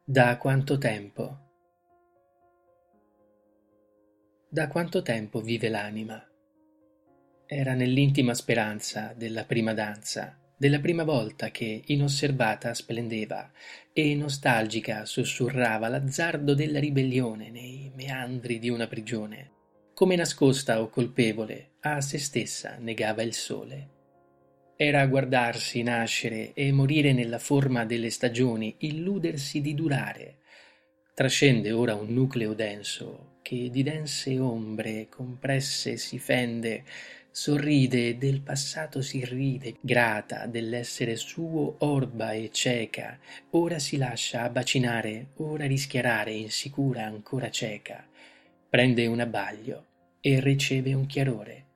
Da quanto tempo? Da quanto tempo vive l'anima? Era nell'intima speranza della prima danza, della prima volta che, inosservata, splendeva, e nostalgica sussurrava l'azzardo della ribellione nei meandri di una prigione, come nascosta o colpevole, a se stessa negava il sole. Era guardarsi nascere e morire nella forma delle stagioni, illudersi di durare. Trascende ora un nucleo denso, che di dense ombre compresse si fende, sorride e del passato si ride, grata dell'essere suo orba e cieca, ora si lascia abbacinare, ora rischiarare, insicura ancora cieca. Prende un abbaglio e riceve un chiarore